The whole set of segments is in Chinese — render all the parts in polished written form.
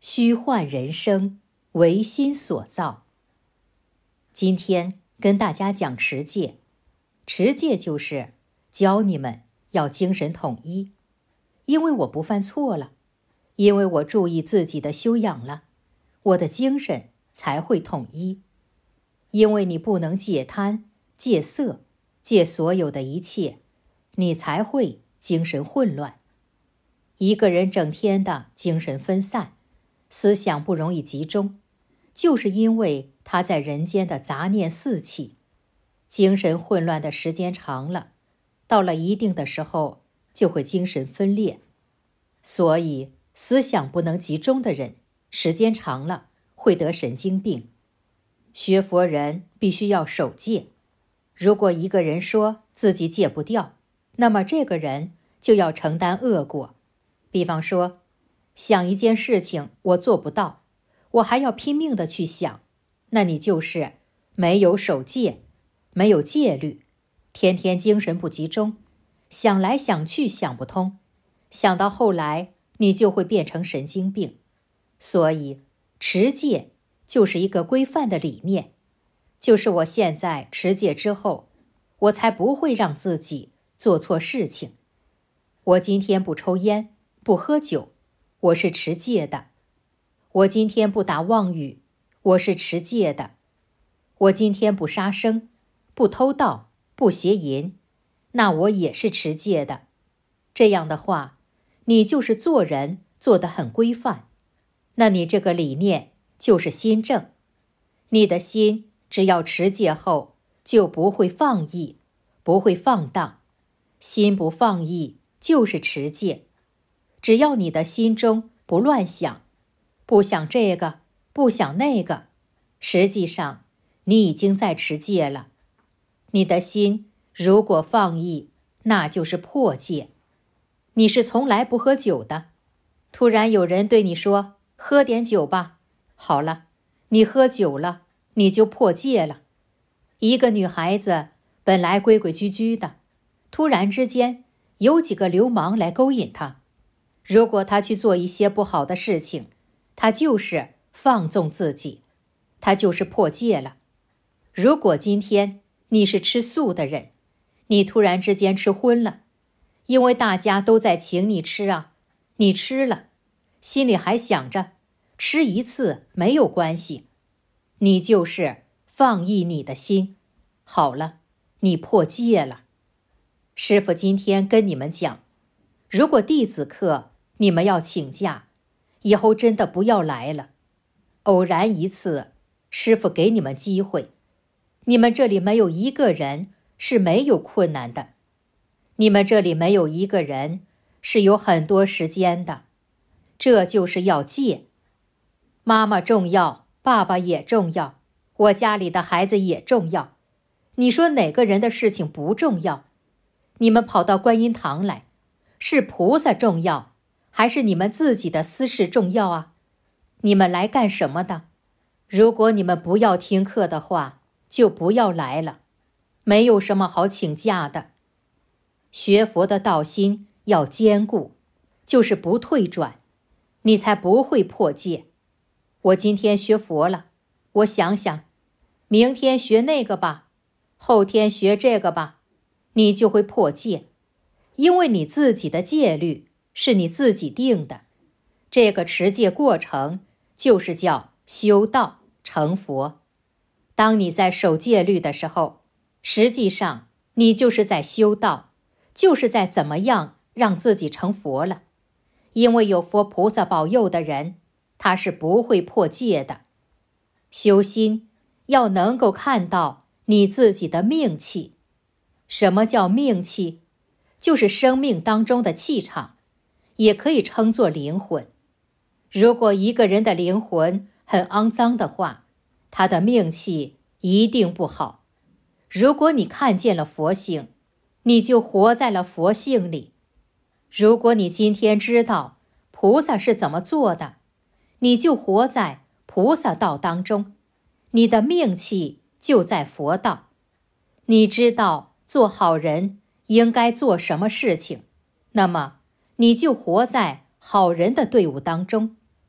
虚幻人生，唯心所造。今天跟大家讲持戒，持戒就是教你们要精神统一，因为我不犯错了，因为我注意自己的修养了，我的精神才会统一。因为你不能戒贪、戒色、戒所有的一切，你才会精神混乱。一个人整天的精神分散，思想不容易集中，就是因为他在人间的杂念四起，精神混乱的时间长了，到了一定的时候就会精神分裂。所以思想不能集中的人，时间长了会得神经病。学佛人必须要守戒，如果一个人说自己戒不掉，那么这个人就要承担恶果。比方说，想一件事情我做不到，我还要拼命的去想，那你就是没有守戒，没有戒律，天天精神不集中，想来想去想不通，想到后来你就会变成神经病。所以持戒就是一个规范的理念，就是我现在持戒之后，我才不会让自己做错事情。我今天不抽烟，不喝酒，我是持戒的。我今天不打妄语，我是持戒的。我今天不杀生，不偷盗，不邪淫，那我也是持戒的。这样的话，你就是做人做得很规范，那你这个理念就是心正。你的心只要持戒后，就不会放逸，不会放荡。心不放逸就是持戒。只要你的心中不乱想，不想这个，不想那个，实际上你已经在持戒了。你的心如果放逸，那就是破戒。你是从来不喝酒的，突然有人对你说喝点酒吧，好了，你喝酒了，你就破戒了。一个女孩子本来规规矩矩的，突然之间有几个流氓来勾引她，如果她去做一些不好的事情，她就是放纵自己，她就是破戒了。如果今天你是吃素的人，你突然之间吃荤了，因为大家都在请你吃啊，你吃了，心里还想着吃一次没有关系，你就是放逸你的心。好了，你破戒了。师父今天跟你们讲，如果弟子课你们要请假，以后真的不要来了。偶然一次，师父给你们机会，你们这里没有一个人是没有困难的，你们这里没有一个人是有很多时间的，这就是要戒。妈妈重要，爸爸也重要，我家里的孩子也重要，你说哪个人的事情不重要？你们跑到观音堂来，是菩萨重要，还是你们自己的私事重要啊？你们来干什么的？如果你们不要听课的话，就不要来了，没有什么好请假的。学佛的道心要坚固，就是不退转，你才不会破戒。我今天学佛了，我想想，明天学那个吧，后天学这个吧，你就会破戒。因为你自己的戒律是你自己定的，这个持戒过程就是叫修道成佛。当你在守戒律的时候，实际上你就是在修道，就是在怎么样让自己成佛了。因为有佛菩萨保佑的人，他是不会破戒的。修心要能够看到你自己的命气。什么叫命气？就是生命当中的气场，也可以称作灵魂。如果一个人的灵魂很肮脏的话，他的命气一定不好。如果你看见了佛性，你就活在了佛性里。如果你今天知道菩萨是怎么做的，你就活在菩萨道当中，你的命气就在佛道。你知道做好人应该做什么事情，那么你就活在好人的队伍当中，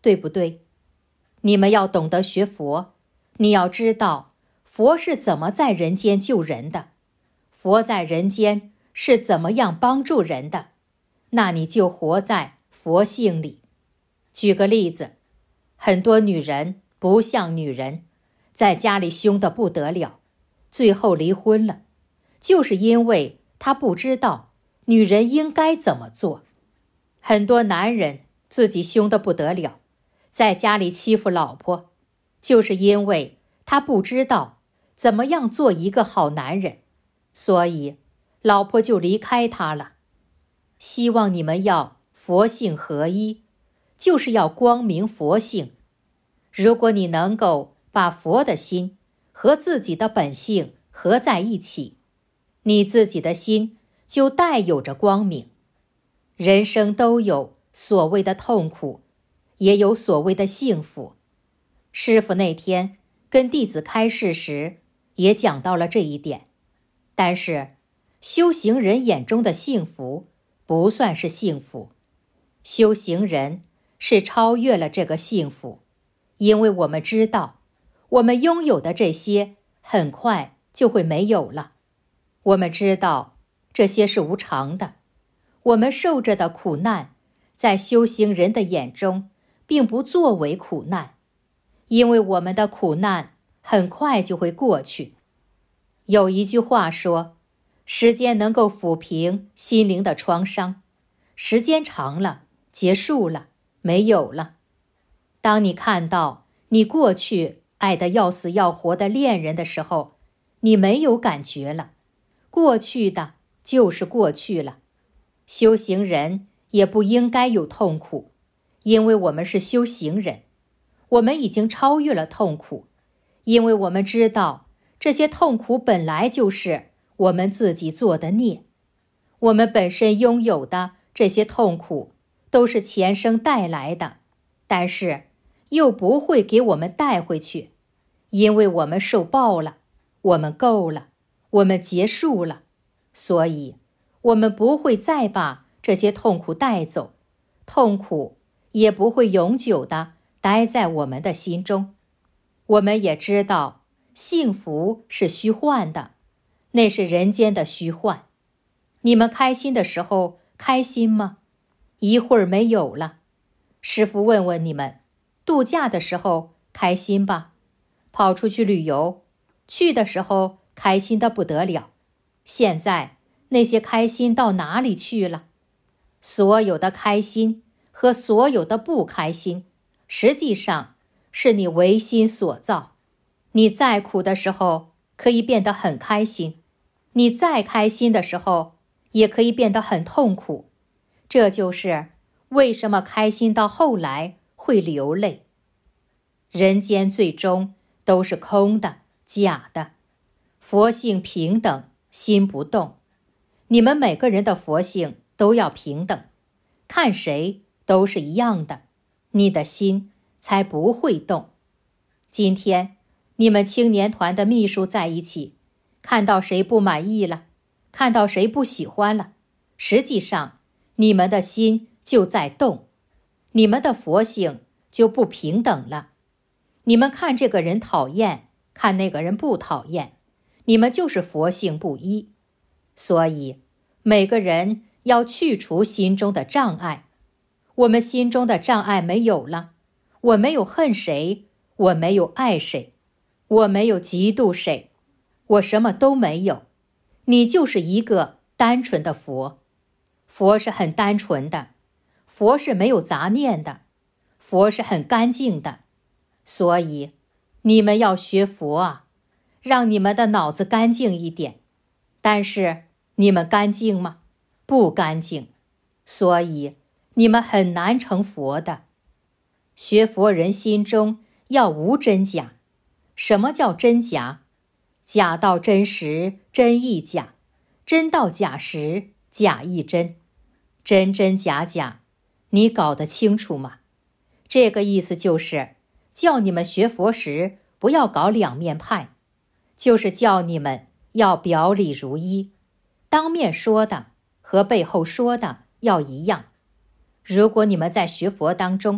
对不对？你们要懂得学佛，你要知道佛是怎么在人间救人的，佛在人间是怎么样帮助人的，那你就活在佛性里。举个例子，很多女人不像女人，在家里凶得不得了，最后离婚了，就是因为她不知道女人应该怎么做。很多男人自己凶得不得了，在家里欺负老婆，就是因为他不知道怎么样做一个好男人，所以老婆就离开他了。希望你们要佛性合一，就是要光明佛性。如果你能够把佛的心和自己的本性合在一起，你自己的心就带有着光明。人生都有所谓的痛苦，也有所谓的幸福。师父那天跟弟子开示时也讲到了这一点。但是修行人眼中的幸福不算是幸福，修行人是超越了这个幸福，因为我们知道我们拥有的这些很快就会没有了。我们知道这些是无常的，我们受着的苦难在修行人的眼中并不作为苦难，因为我们的苦难很快就会过去。有一句话说，时间能够抚平心灵的创伤，时间长了，结束了，没有了。当你看到你过去爱得要死要活的恋人的时候，你没有感觉了，过去的就是过去了。修行人也不应该有痛苦，因为我们是修行人，我们已经超越了痛苦，因为我们知道这些痛苦本来就是我们自己做的孽。我们本身拥有的这些痛苦都是前生带来的，但是又不会给我们带回去，因为我们受报了，我们够了，我们结束了，所以我们不会再把这些痛苦带走，痛苦也不会永久地待在我们的心中。我们也知道幸福是虚幻的，那是人间的虚幻。你们开心的时候开心吗？一会儿没有了。师父问问你们，度假的时候开心吧？跑出去旅游，去的时候开心得不得了。现在那些开心到哪里去了？所有的开心和所有的不开心，实际上是你唯心所造。你再苦的时候可以变得很开心，你再开心的时候也可以变得很痛苦。这就是为什么开心到后来会流泪。人间最终都是空的，假的。佛性平等，心不动。你们每个人的佛性都要平等，看谁都是一样的，你的心才不会动。今天你们青年团的秘书在一起，看到谁不满意了，看到谁不喜欢了，实际上你们的心就在动，你们的佛性就不平等了。你们看这个人讨厌，看那个人不讨厌，你们就是佛性不一。所以每个人要去除心中的障碍。我们心中的障碍没有了，我没有恨谁，我没有爱谁，我没有嫉妒谁，我什么都没有。你就是一个单纯的佛。佛是很单纯的，佛是没有杂念的，佛是很干净的。所以你们要学佛啊，让你们的脑子干净一点。但是你们干净吗？不干净。所以你们很难成佛的。学佛人心中要无真假。什么叫真假？假到真实，真亦假；真到假时，假亦真。真真假假，你搞得清楚吗？这个意思就是叫你们学佛时不要搞两面派，就是叫你们要表里如一，当面说的和背后说的要一样。如果你们在学佛当中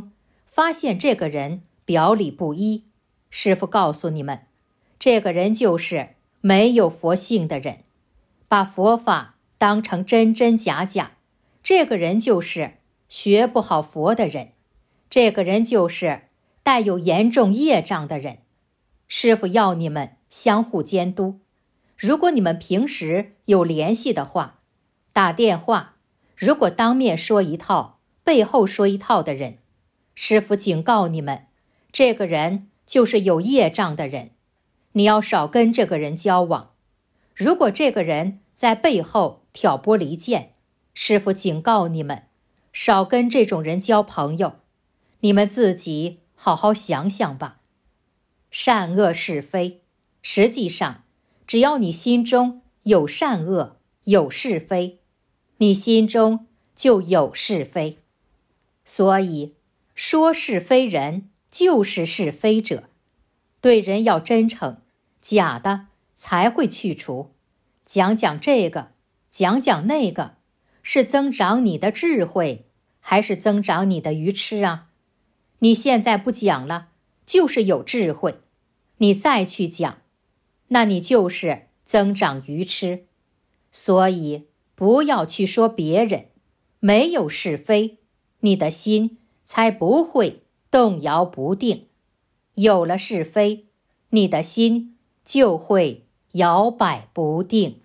发现这个人表里不一，师父告诉你们，这个人就是没有佛性的人，把佛法当成真真假假，这个人就是学不好佛的人，这个人就是带有严重业障的人。师父要你们相互监督，如果你们平时有联系的话，打电话，如果当面说一套，背后说一套的人，师父警告你们，这个人就是有业障的人，你要少跟这个人交往。如果这个人在背后挑拨离间，师父警告你们，少跟这种人交朋友。你们自己好好想想吧。善恶是非，实际上只要你心中有善恶，有是非，你心中就有是非。所以说是非人就是是非者，对人要真诚，假的才会去除。讲讲这个，讲讲那个，是增长你的智慧，还是增长你的愚痴啊？你现在不讲了，就是有智慧，你再去讲，那你就是增长愚痴。所以不要去说别人，没有是非，你的心才不会动摇不定。有了是非，你的心就会摇摆不定。